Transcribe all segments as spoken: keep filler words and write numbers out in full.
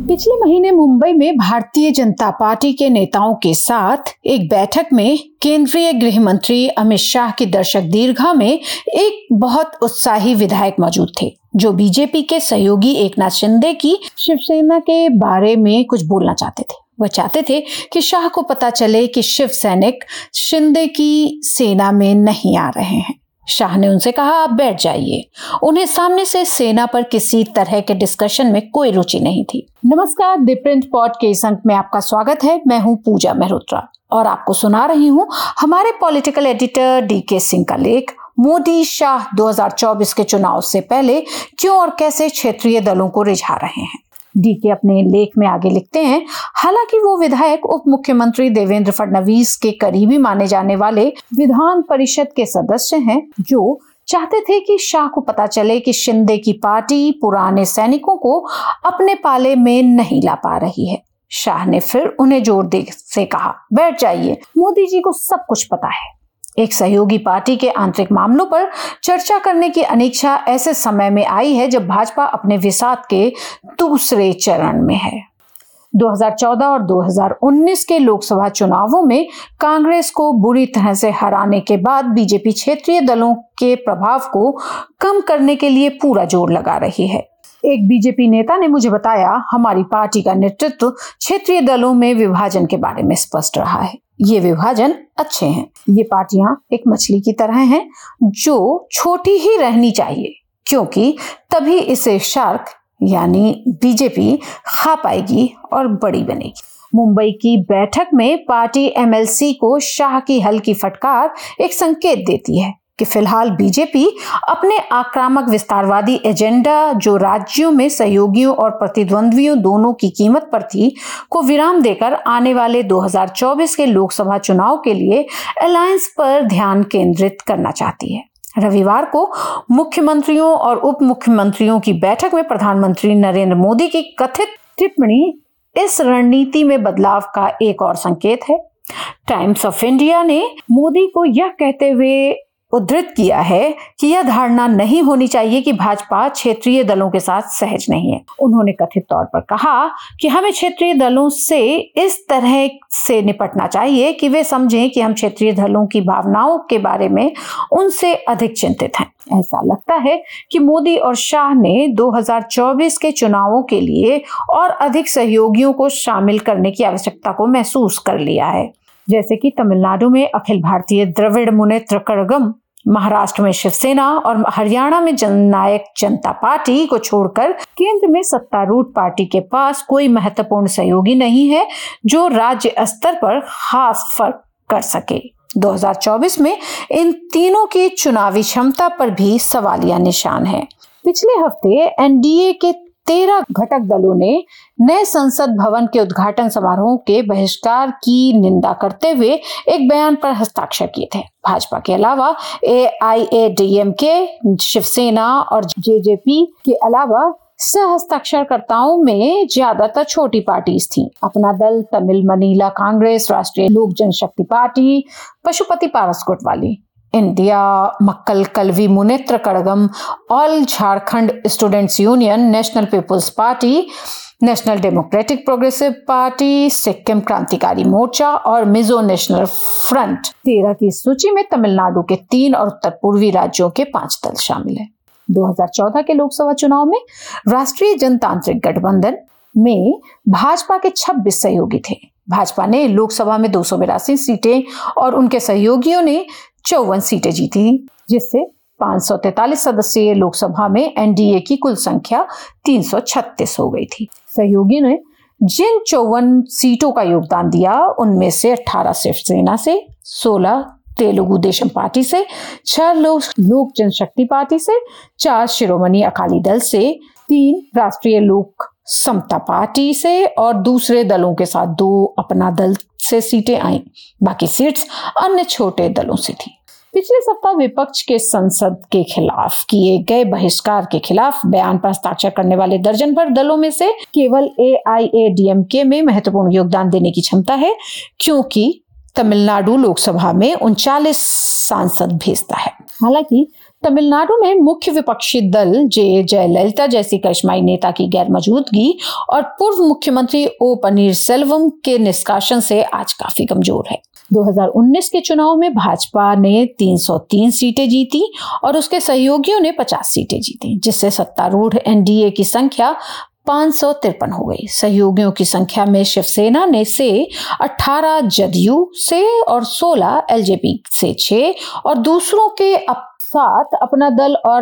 पिछले महीने मुंबई में भारतीय जनता पार्टी के नेताओं के साथ एक बैठक में केंद्रीय गृह मंत्री अमित शाह की दर्शक दीर्घा में एक बहुत उत्साही विधायक मौजूद थे, जो बीजेपी के सहयोगी एकनाथ शिंदे की शिवसेना के बारे में कुछ बोलना चाहते थे। वह चाहते थे कि शाह को पता चले कि शिव सैनिक शिंदे की सेना में नहीं आ रहे हैं। शाह ने उनसे कहा, आप बैठ जाइए। उन्हें सामने से सेना पर किसी तरह के डिस्कशन में कोई रुचि नहीं थी। नमस्कार, द प्रिंट पॉड के इस अंक में आपका स्वागत है। मैं हूं पूजा मेहरोत्रा और आपको सुना रही हूं हमारे पॉलिटिकल एडिटर डी के सिंह का लेख, मोदी शाह दो हज़ार चौबीस के चुनाव से पहले क्यों और कैसे क्षेत्रीय दलों को रिझा रहे हैं। डी के अपने लेख में आगे लिखते हैं, हालांकि वो विधायक उप मुख्यमंत्री देवेंद्र फडणवीस के करीबी माने जाने वाले विधान परिषद के सदस्य हैं, जो चाहते थे कि शाह को पता चले कि शिंदे की पार्टी पुराने सैनिकों को अपने पाले में नहीं ला पा रही है। शाह ने फिर उन्हें जोर दे से कहा, बैठ जाइए, मोदी जी को सब कुछ पता है। एक सहयोगी पार्टी के आंतरिक मामलों पर चर्चा करने की अनिच्छा ऐसे समय में आई है जब भाजपा अपने विषाद के दूसरे चरण में है। दो हज़ार चौदह और दो हज़ार उन्नीस के लोकसभा चुनावों में कांग्रेस को बुरी तरह से हराने के बाद बीजेपी क्षेत्रीय दलों के प्रभाव को कम करने के लिए पूरा जोर लगा रही है। एक बीजेपी नेता ने मुझे बताया, हमारी पार्टी का नेतृत्व क्षेत्रीय दलों में विभाजन के बारे में स्पष्ट रहा है। ये विभाजन अच्छे हैं। ये पार्टियां एक मछली की तरह हैं जो छोटी ही रहनी चाहिए, क्योंकि तभी इसे शार्क यानी बीजेपी खा पाएगी और बड़ी बनेगी। मुंबई की बैठक में पार्टी एमएलसी को शाह की हल्की फटकार एक संकेत देती है कि फिलहाल बीजेपी अपने आक्रामक विस्तारवादी एजेंडा, जो राज्यों में सहयोगियों और प्रतिद्वंद्वियों दोनों की कीमत पर थी, को विराम देकर आने वाले दो हज़ार चौबीस के लोकसभा चुनाव के लिए अलायंस पर ध्यान केंद्रित करना चाहती है। रविवार को मुख्यमंत्रियों और उप मुख्यमंत्रियों की बैठक में प्रधानमंत्री नरेंद्र मोदी की कथित टिप्पणी इस रणनीति में बदलाव का एक और संकेत है। टाइम्स ऑफ इंडिया ने मोदी को यह कहते हुए उद्धृत किया है कि यह धारणा नहीं होनी चाहिए कि भाजपा क्षेत्रीय दलों के साथ सहज नहीं है। उन्होंने कथित तौर पर कहा कि हमें क्षेत्रीय दलों से इस तरह से निपटना चाहिए कि वे समझें कि हम क्षेत्रीय दलों की भावनाओं के बारे में उनसे अधिक चिंतित हैं। ऐसा लगता है कि मोदी और शाह ने दो हज़ार चौबीस के चुनावों के लिए और अधिक सहयोगियों को शामिल करने की आवश्यकता को महसूस कर लिया है, जैसे कि तमिलनाडु में अखिल भारतीय द्रविड़ मुनेत्र कड़गम, महाराष्ट्र में शिवसेना और हरियाणा में जननायक जनता पार्टी को छोड़कर केंद्र में सत्तारूढ़ पार्टी के पास कोई महत्वपूर्ण सहयोगी नहीं है जो राज्य स्तर पर खास फर्क कर सके। दो हज़ार चौबीस में इन तीनों की चुनावी क्षमता पर भी सवालिया निशान है। पिछले हफ्ते एनडीए के तेरह घटक दलों ने नए संसद भवन के उद्घाटन समारोह के बहिष्कार की निंदा करते हुए एक बयान पर हस्ताक्षर किए थे। भाजपा के अलावा एआईएडीएमके, शिवसेना और जेजेपी के अलावा सह हस्ताक्षरकर्ताओं में ज्यादातर छोटी पार्टीज थीं। अपना दल तमिल मनीला कांग्रेस, राष्ट्रीय लोक जनशक्ति पार्टी, पशुपति पारस कोटवाली, India Makkal Kalvi Munnetra Kazhagam, all Jharkhand students union, national people's party, national democratic progressive party, Sikkim Krantikari Morcha और मिजो नेशनल फ्रंट। तेरह की सूची में तमिलनाडु के तीन और उत्तर पूर्वी राज्यों के पांच दल शामिल हैं। दो हज़ार चौदह के लोकसभा चुनाव में राष्ट्रीय जनतांत्रिक गठबंधन में भाजपा के छब्बीस सहयोगी थे। भाजपा ने लोकसभा में दो सौ बिरासी सीटें और उनके सहयोगियों ने चौवन सीटें जीती, जिससे पाँच सौ तैंतालीस सदस्यीय लोकसभा में एनडीए की कुल संख्या तीन सौ छत्तीस हो गई थी। सहयोगी ने जिन चौवन सीटों का योगदान दिया, उनमें से अठारह शिवसेना से, सोलह तेलुगु देशम पार्टी से, छह लोक लोक जनशक्ति पार्टी से, चार शिरोमणि अकाली दल से, तीन राष्ट्रीय लोक समता पार्टी से और दूसरे दलों के साथ दो अपना दल से सीटें आईं। बाकी सीट्स अन्य छोटे दलों से थी। पिछले सप्ताह विपक्ष के संसद के खिलाफ किए गए बहिष्कार के खिलाफ बयान पर हस्ताक्षर करने वाले दर्जन भर दलों में से केवल एआईएडीएमके में महत्वपूर्ण योगदान देने की क्षमता है, क्योंकि तमिलनाडु लोकसभा में उनचालीस सांसद भेजता है। हालांकि तमिलनाडु में मुख्य विपक्षी दल जे जयललिता जैसी करिश्माई नेता की गैर मौजूदगी और पूर्व मुख्यमंत्री ओ पनीरसेल्वम के निष्कासन से आज काफी कमजोर है। दो हज़ार उन्नीस के चुनाव में भाजपा ने तीन सौ तीन सीटें जीती और उसके सहयोगियों ने पचास सीटें जीती, जिससे सत्तारूढ़ एनडीए की संख्या पाँच सौ तिरपन हो गई। सहयोगियों की संख्या में शिवसेना ने से अठारह, जदयू से और सोलह, एलजेपी से छह और दूसरों के अब साथ अपना दल और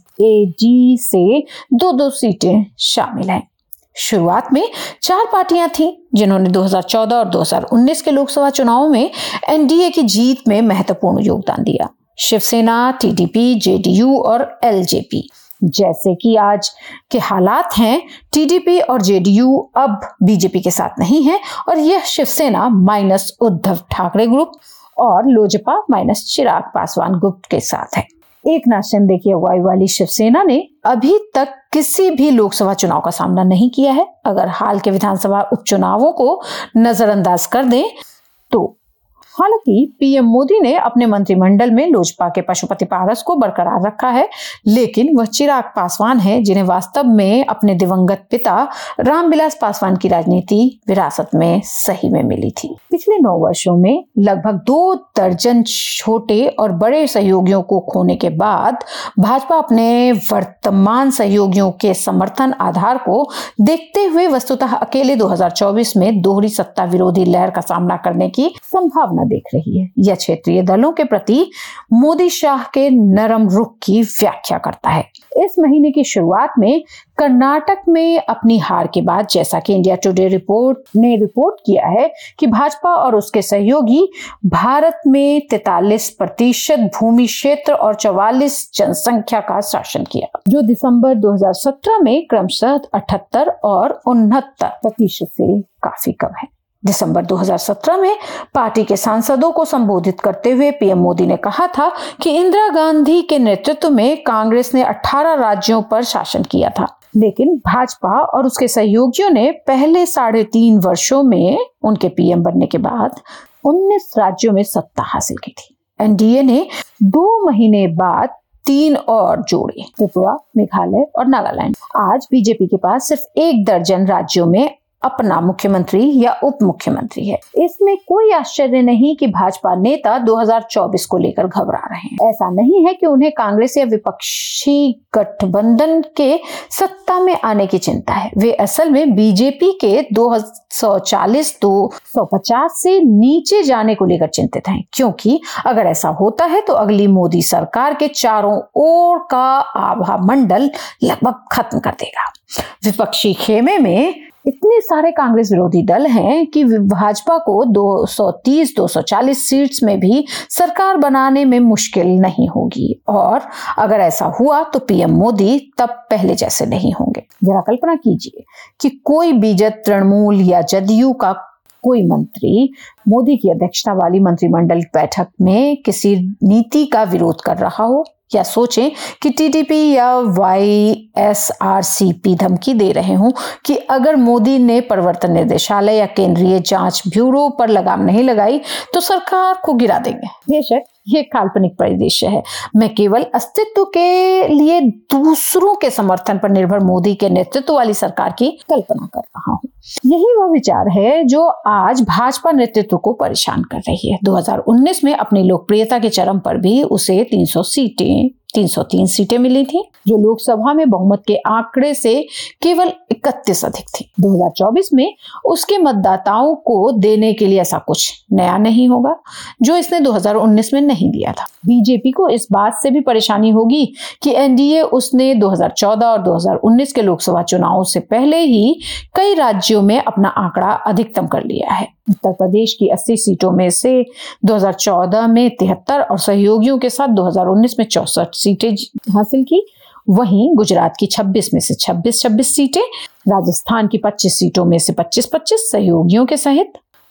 एसएडी से दो दो सीटें शामिल हैं। शुरुआत में चार पार्टियां थीं जिन्होंने दो हज़ार चौदह और दो हज़ार उन्नीस के लोकसभा चुनावों में एनडीए की जीत में महत्वपूर्ण योगदान दिया। शिवसेना, टीडीपी, जेडीयू और एलजेपी। जैसे कि आज के हालात हैं, टीडीपी और जेडीयू अब बीजेपी के साथ नहीं है और यह शिवसेना माइनस उद्धव ठाकरे ग्रुप और लोजपा माइनस चिराग पासवान ग्रुप के साथ है। एक नाथ शिंदे की अगुवाई वाली शिवसेना ने अभी तक किसी भी लोकसभा चुनाव का सामना नहीं किया है। अगर हाल के विधानसभा उपचुनावों को नजरअंदाज कर दें तो हालांकि पीएम मोदी ने अपने मंत्रिमंडल में लोजपा के पशुपति पारस को बरकरार रखा है, लेकिन वह चिराग पासवान है जिन्हें वास्तव में अपने दिवंगत पिता रामविलास पासवान की राजनीति विरासत में सही में मिली थी। पिछले नौ वर्षों में लगभग दो दर्जन छोटे और बड़े सहयोगियों को खोने के बाद भाजपा अपने वर्तमान सहयोगियों के समर्थन आधार को देखते हुए वस्तुतः अकेले दो हज़ार चौबीस में दोहरी सत्ता विरोधी लहर का सामना करने की संभावना देख रही है। यह क्षेत्रीय दलों के प्रति मोदी शाह के नरम रुख की व्याख्या करता है। इस महीने की शुरुआत में कर्नाटक में अपनी हार के बाद, जैसा कि इंडिया टुडे रिपोर्ट ने रिपोर्ट किया है कि भाजपा और उसके सहयोगी भारत में तैंतालीस प्रतिशत भूमि क्षेत्र और चौवालीस जनसंख्या का शासन किया, जो दिसंबर दो हज़ार सत्रह में क्रमशः अठहत्तर और उनहत्तर प्रतिशत से काफी कम है। दिसंबर दो हज़ार सत्रह में पार्टी के सांसदों को संबोधित करते हुए पीएम मोदी ने कहा था कि इंदिरा गांधी के नेतृत्व में कांग्रेस ने अठारह राज्यों पर शासन किया था, लेकिन भाजपा और उसके सहयोगियों ने पहले साढ़े तीन वर्षों में उनके पीएम बनने के बाद उन्नीस राज्यों में सत्ता हासिल की थी। एनडीए ने दो महीने बाद तीन और जोड़े, त्रिपुरा, मेघालय और नागालैंड। आज बीजेपी के पास सिर्फ एक दर्जन राज्यों में अपना मुख्यमंत्री या उप मुख्यमंत्री है। इसमें कोई आश्चर्य नहीं कि भाजपा नेता दो हज़ार चौबीस को लेकर घबरा रहे हैं। ऐसा नहीं है कि उन्हें कांग्रेस या विपक्षी गठबंधन के सत्ता में आने की चिंता है। वे असल में बीजेपी के दो सौ चालीस दो सौ पचास से नीचे जाने को लेकर चिंतित हैं, क्योंकि अगर ऐसा होता है तो अगली मोदी सरकार के चारों ओर का आभा मंडल लगभग खत्म कर देगा। विपक्षी खेमे में इतने सारे कांग्रेस विरोधी दल हैं कि भाजपा को दो सौ तीस दो सौ चालीस सीट्स में भी सरकार बनाने में मुश्किल नहीं होगी, और अगर ऐसा हुआ तो पीएम मोदी तब पहले जैसे नहीं होंगे। जरा कल्पना कीजिए कि कोई बीजेपी, तृणमूल या जदयू का कोई मंत्री मोदी की अध्यक्षता वाली मंत्रिमंडल बैठक में किसी नीति का विरोध कर रहा हो, या सोचें कि टीडीपी या वाईएसआरसीपी धमकी दे रहे हों कि अगर मोदी ने प्रवर्तन निदेशालय या केंद्रीय जांच ब्यूरो पर लगाम नहीं लगाई तो सरकार को गिरा देंगे। बेशक ये काल्पनिक परिदृश्य है। मैं केवल अस्तित्व के लिए दूसरों के समर्थन पर निर्भर मोदी के नेतृत्व वाली सरकार की कल्पना कर रहा हूँ। यही वह विचार है जो आज भाजपा नेतृत्व को परेशान कर रही है। दो हज़ार उन्नीस में अपनी लोकप्रियता के चरम पर भी उसे तीन सौ सीटें तीन सौ तीन सीटें मिली थी, जो लोकसभा में बहुमत के आंकड़े से केवल इकतीस अधिक थी। दो हज़ार चौबीस में उसके मतदाताओं को देने के लिए ऐसा कुछ नया नहीं होगा जो इसने दो हज़ार उन्नीस में नहीं दिया था। बीजेपी को इस बात से भी परेशानी होगी कि एनडीए उसने दो हज़ार चौदह और दो हज़ार उन्नीस के लोकसभा चुनावों से पहले ही कई राज्यों में अपना आंकड़ा अधिकतम कर लिया है। उत्तर प्रदेश की अस्सी सीटों में से दो हज़ार चौदह में तिहत्तर और सहयोगियों के साथ दो हज़ार उन्नीस में चौसठ सीटें हासिल की। वहीं गुजरात की छब्बीस में से छब्बीस छब्बीस सीटें, राजस्थान की पच्चीस सीटों में से पच्चीस पच्चीस सहयोगियों के सहित,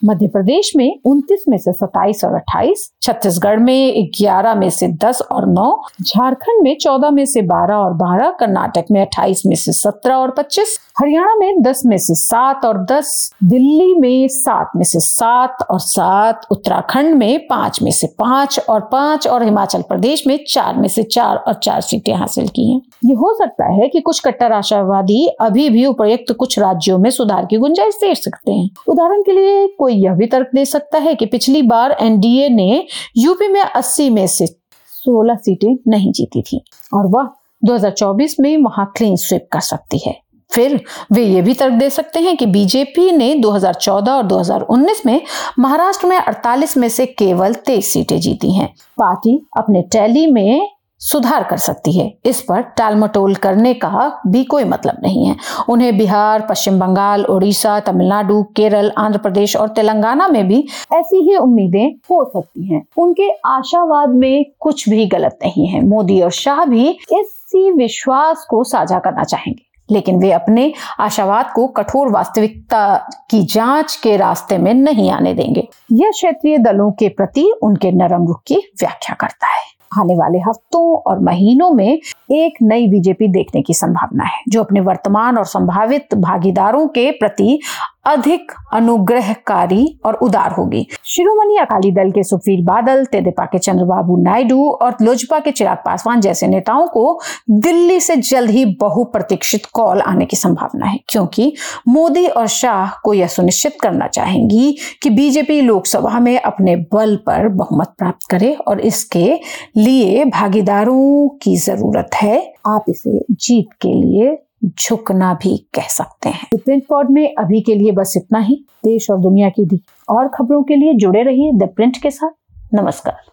मध्य प्रदेश में उनतीस में से सत्ताईस और अट्ठाईस, छत्तीसगढ़ में ग्यारह में से दस और नौ, झारखंड में चौदह में से बारह और बारह, कर्नाटक में अट्ठाईस में से सत्रह और पच्चीस, हरियाणा में दस में से सात और दस, दिल्ली में सात में से सात और सात, उत्तराखंड में पांच में से पांच और पांच और हिमाचल प्रदेश में चार में से चार और चार सीटें हासिल की हैं। ये हो सकता है कि कुछ कट्टर आशावादी अभी भी उपर्युक्त कुछ राज्यों में सुधार की गुंजाइश देख सकते हैं। उदाहरण के लिए कोई यह भी तर्क दे सकता है कि पिछली बार एनडीए ने यूपी में अस्सी में से सोलह सीटें नहीं जीती थी और वह दो हज़ार चौबीस में वहां क्लीन स्वीप कर सकती है। फिर वे ये भी तर्क दे सकते हैं कि बीजेपी ने दो हज़ार चौदह और दो हज़ार उन्नीस में महाराष्ट्र में अड़तालीस में से केवल तेईस सीटें जीती हैं। पार्टी अपने टैली में सुधार कर सकती है, इस पर टालमटोल करने का भी कोई मतलब नहीं है। उन्हें बिहार, पश्चिम बंगाल, ओडिशा, तमिलनाडु, केरल, आंध्र प्रदेश और तेलंगाना में भी ऐसी ही उम्मीदें हो सकती हैं। उनके आशावाद में कुछ भी गलत नहीं है। मोदी और शाह भी इसी विश्वास को साझा करना चाहेंगे, लेकिन वे अपने आशावाद को कठोर वास्तविकता की जांच के रास्ते में नहीं आने देंगे। यह क्षेत्रीय दलों के प्रति उनके नरम रुख की व्याख्या करता है। आने वाले हफ्तों और महीनों में एक नई बीजेपी देखने की संभावना है, जो अपने वर्तमान और संभावित भागीदारों के प्रति अधिक अनुग्रहकारी और उदार होगी। शिरोमणि अकाली दल के सुखबीर बादल, तेदेपा के चंद्रबाबू नायडू और लोजपा के चिराग पासवान जैसे नेताओं को दिल्ली से जल्द ही बहुप्रतीक्षित कॉल आने की संभावना है, क्योंकि मोदी और शाह को यह सुनिश्चित करना चाहेंगी कि बीजेपी लोकसभा में अपने बल पर बहुमत प्राप्त करे और इसके लिए भागीदारों की जरूरत है। आप इसे जीत के लिए झुकना भी कह सकते हैं। प्रिंट पॉड में अभी के लिए बस इतना ही। देश और दुनिया की और खबरों के लिए जुड़े रहिए द प्रिंट के साथ। नमस्कार।